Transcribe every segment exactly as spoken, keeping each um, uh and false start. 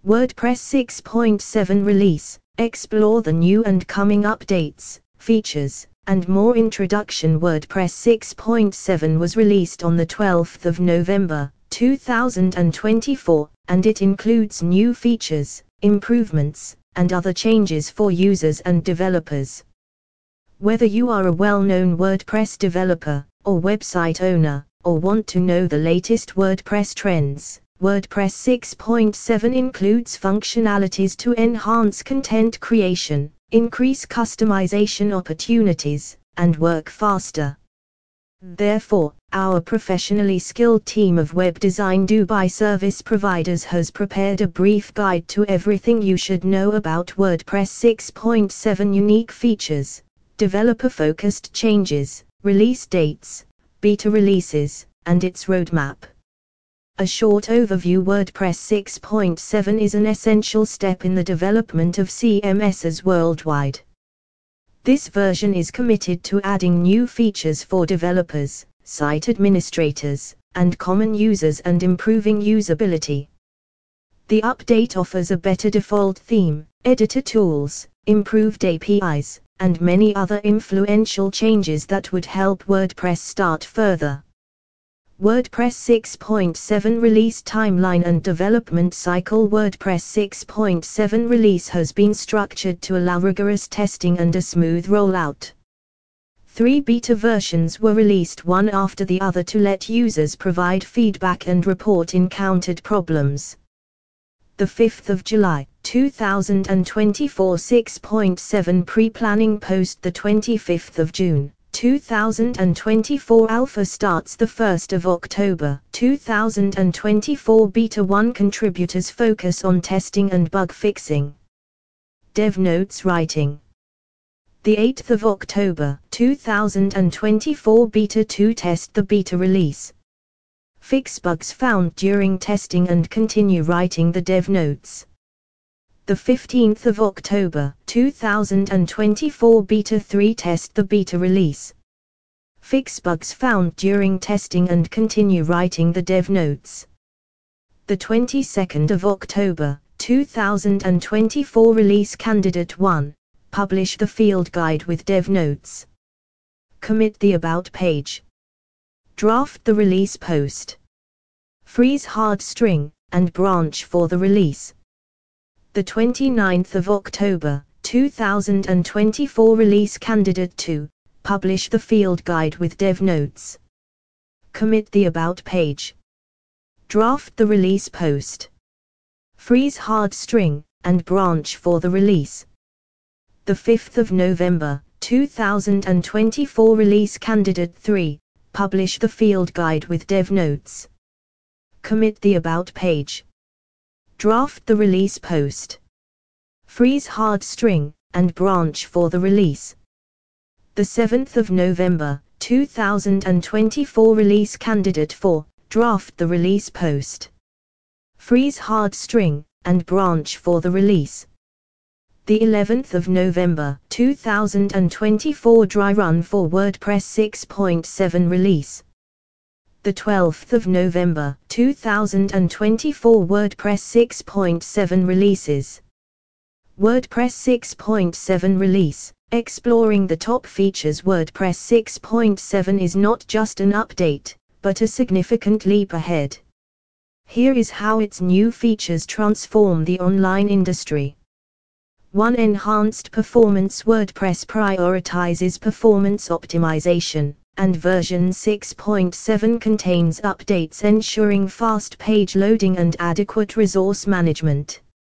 WordPress six point seven release. Explore the new and coming updates, features, and more. Introduction. WordPress six point seven was released on the twelfth of November, two thousand twenty-four, and it includes new features, improvements, and other changes for users and developers. Whether you are a well-known WordPress developer, or website owner, or want to know the latest WordPress trends, WordPress six point seven includes functionalities to enhance content creation, increase customization opportunities, and work faster. Therefore, our professionally skilled team of web design Dubai service providers has prepared a brief guide to everything you should know about WordPress six point seven unique features, developer-focused changes, release dates, beta releases, and its roadmap. A short overview. WordPress six point seven is an essential step in the development of C M Ss worldwide. This version is committed to adding new features for developers, site administrators, and common users and improving usability. The update offers a better default theme, editor tools, improved A P Is, and many other influential changes that would help WordPress start further. WordPress six point seven release timeline and development cycle. WordPress six point seven release has been structured to allow rigorous testing and a smooth rollout. Three beta versions were released one after the other to let users provide feedback and report encountered problems. The fifth of July, two thousand twenty-four six point seven pre-planning post. The twenty-fifth of June, two thousand twenty-four alpha starts. The first of October, two thousand twenty-four beta one contributors focus on testing and bug fixing. Dev notes writing. The eighth of October, two thousand twenty-four beta two test the beta release. Fix bugs found during testing and continue writing the dev notes. The fifteenth of October, two thousand twenty-four beta three test the beta release. Fix bugs found during testing and continue writing the dev notes. The twenty-second of October, two thousand twenty-four release candidate one, publish the field guide with dev notes. Commit the about page. Draft the release post. Freeze hard string, and branch for the release. The twenty-ninth of October, two thousand twenty-four release candidate two, publish the field guide with dev notes. Commit the about page. Draft the release post. Freeze hard string, and branch for the release. The fifth of November, two thousand twenty-four release candidate three, publish the field guide with dev notes. Commit the about page. Draft the release post. Freeze hard string, and branch for the release. The seventh of November, two thousand twenty-four release candidate four, draft the release post. Freeze hard string, and branch for the release. The eleventh of November, two thousand twenty-four dry run for WordPress six point seven release. The twelfth of November, two thousand twenty-four WordPress six point seven releases. WordPress six point seven release, exploring the top features. WordPress six point seven is not just an update, but a significant leap ahead. Here is how its new features transform the online industry. one Enhanced performance. WordPress prioritizes performance optimization, and version six point seven contains updates ensuring fast page loading and adequate resource management.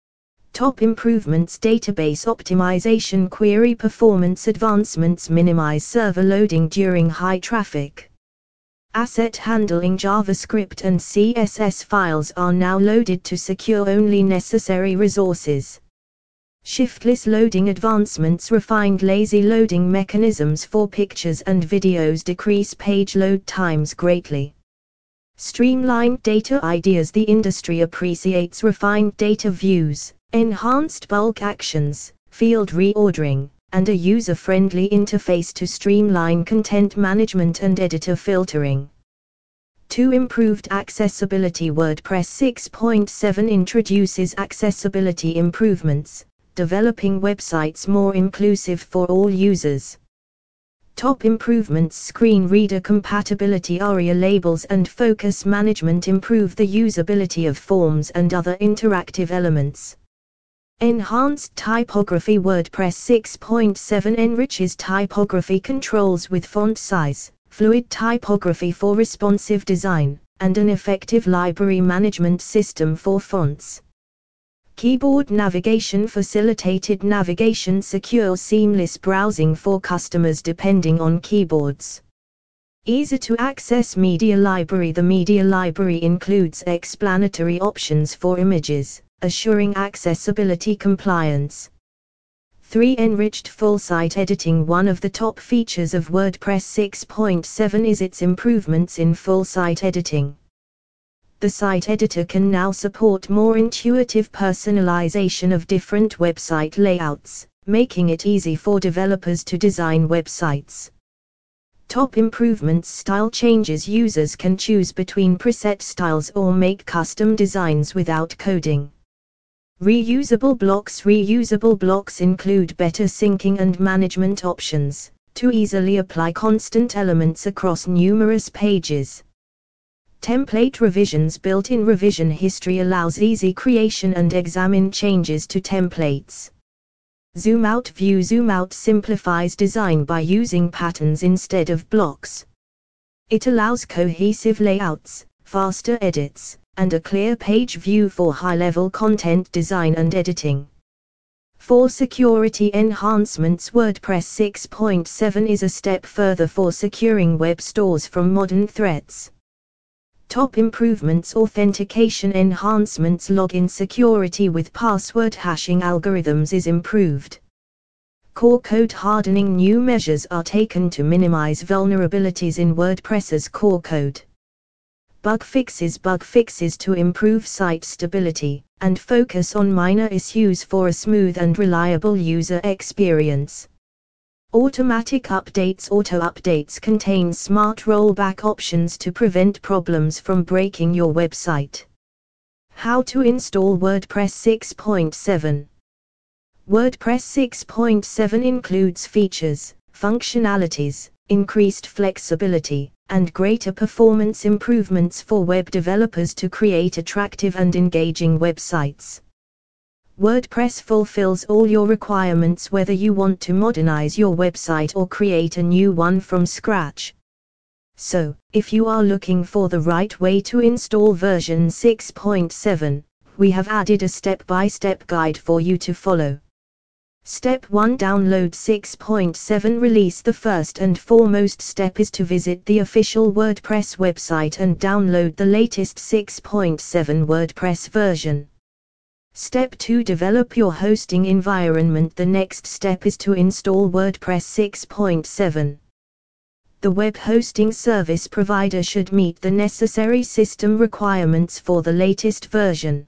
Top improvements: database optimization, query performance advancements, minimize server loading during high traffic. Asset handling: JavaScript and C S S files are now loaded to secure only necessary resources. Shiftless loading advancements: refined lazy loading mechanisms for pictures and videos decrease page load times greatly. Streamlined data ideas: the industry appreciates refined data views, enhanced bulk actions, field reordering, and a user-friendly interface to streamline content management and editor filtering. two Improved accessibility. WordPress six point seven introduces accessibility improvements, developing websites more inclusive for all users. Top improvements: screen reader compatibility, ARIA labels and focus management improve the usability of forms and other interactive elements. Enhanced typography. WordPress six point seven enriches typography controls with font size, fluid typography for responsive design, and an effective library management system for fonts. Keyboard navigation, facilitated navigation, secure seamless browsing for customers depending on keyboards. Easy to access media library. The media library includes explanatory options for images, assuring accessibility compliance. three Enriched full site editing. One of the top features of WordPress six point seven is its improvements in full site editing. The site editor can now support more intuitive personalization of different website layouts, making it easy for developers to design websites. Top improvements: style changes. Users can choose between preset styles or make custom designs without coding. Reusable blocks. Reusable blocks include better syncing and management options, to easily apply constant elements across numerous pages. Template revisions. Built-in revision history allows easy creation and examine changes to templates. Zoom out view. Zoom out simplifies design by using patterns instead of blocks. It allows cohesive layouts, faster edits, and a clear page view for high-level content design and editing. For security enhancements, WordPress six point seven is a step further for securing web stores from modern threats. Top improvements: authentication enhancements. Login security with password hashing algorithms is improved. Core code hardening. New measures are taken to minimize vulnerabilities in WordPress's core code. Bug fixes. Bug fixes to improve site stability and focus on minor issues for a smooth and reliable user experience. Automatic updates. Auto updates contain smart rollback options to prevent problems from breaking your website. How to install WordPress six point seven. WordPress six point seven includes features, functionalities, increased flexibility, and greater performance improvements for web developers to create attractive and engaging websites. WordPress fulfills all your requirements whether you want to modernize your website or create a new one from scratch. So, if you are looking for the right way to install version six point seven, we have added a step-by-step guide for you to follow. Step one: Download six point seven release. The first and foremost step is to visit the official WordPress website and download the latest six point seven WordPress version. Step two: Develop your hosting environment. The next step is to install WordPress six point seven. The web hosting service provider should meet the necessary system requirements for the latest version.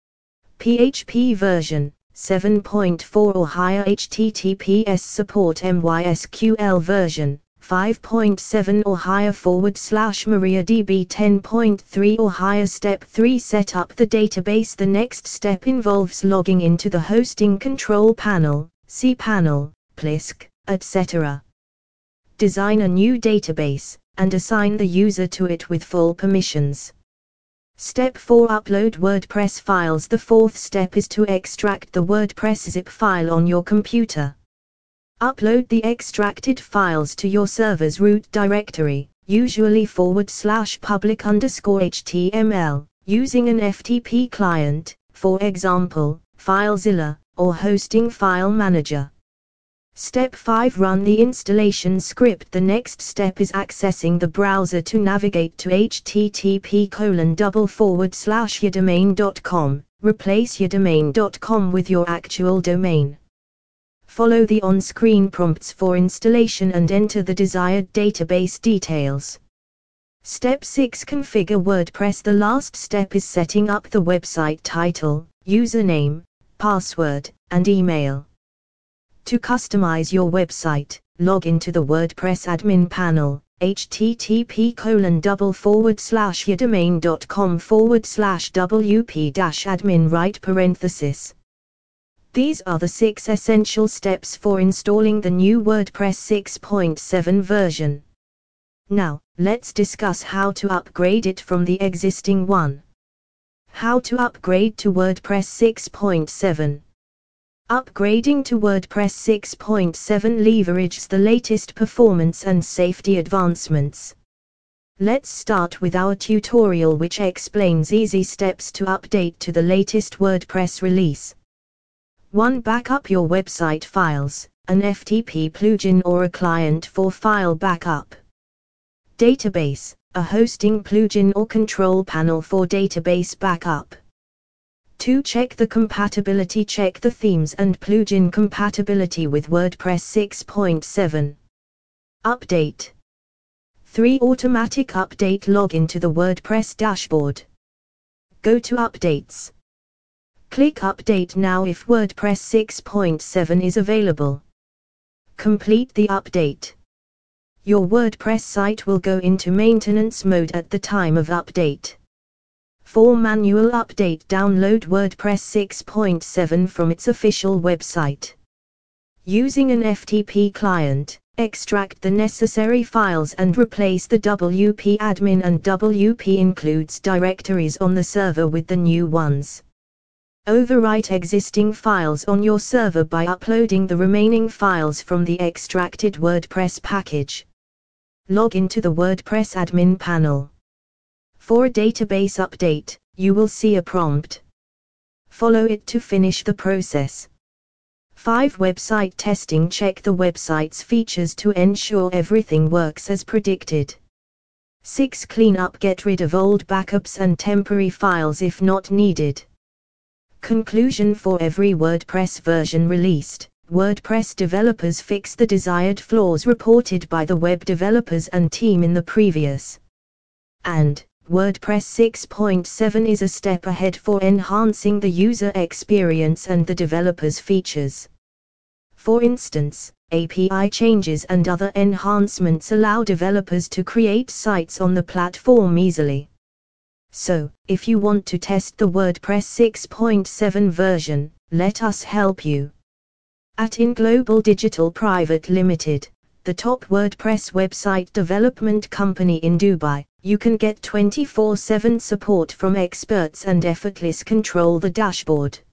P H P version seven point four or higher. H T T P S support. MySQL version five point seven or higher forward slash MariaDB ten point three or higher. Step three: Set up the database. The next step involves logging into the hosting control panel, cPanel, Plisk, et cetera. Design a new database, and assign the user to it with full permissions. Step four: Upload WordPress files. The fourth step is to extract the WordPress zip file on your computer. Upload the extracted files to your server's root directory, usually forward slash public underscore H T M L, using an F T P client, for example, FileZilla, or Hosting File Manager. Step five: Run the installation script. The next step is accessing the browser to navigate to H T T P colon double forward slash your domain dot com. Replace your domain dot com with your actual domain. Follow the on-screen prompts for installation and enter the desired database details. Step six: Configure WordPress. The last step is setting up the website title, username, password, and email. To customize your website, log into the WordPress admin panel, http colon double forward slash yourdomain.com forward slash wp dash admin right parenthesis. These are the six essential steps for installing the new WordPress six point seven version. Now, let's discuss how to upgrade it from the existing one. How to upgrade to WordPress six point seven. Upgrading to WordPress six point seven leverages the latest performance and safety advancements. Let's start with our tutorial, which explains easy steps to update to the latest WordPress release. one Backup your website files, an F T P plugin or a client for file backup. Database, a hosting plugin or control panel for database backup. two Check the compatibility. Check the themes and plugin compatibility with WordPress six point seven. Update. three Automatic update. Log into the WordPress dashboard. Go to Updates. Click Update now if WordPress six point seven is available. Complete the update. Your WordPress site will go into maintenance mode at the time of update. For manual update, download WordPress six point seven from its official website. Using an F T P client, extract the necessary files and replace the W P admin and W P includes directories on the server with the new ones. Overwrite existing files on your server by uploading the remaining files from the extracted WordPress package. Log into the WordPress admin panel. For a database update, you will see a prompt. Follow it to finish the process. five Website testing. Check the website's features to ensure everything works as predicted. six Clean up. Get rid of old backups and temporary files if not needed. Conclusion. For every WordPress version released, WordPress developers fix the desired flaws reported by the web developers and team in the previous. And WordPress six point seven is a step ahead for enhancing the user experience and the developers' features. For instance, A P I changes and other enhancements allow developers to create sites on the platform easily. So, if you want to test the WordPress six point seven version, let us help you. At InGlobal Digital Private Limited, the top WordPress website development company in Dubai, you can get twenty-four seven support from experts and effortless control the dashboard.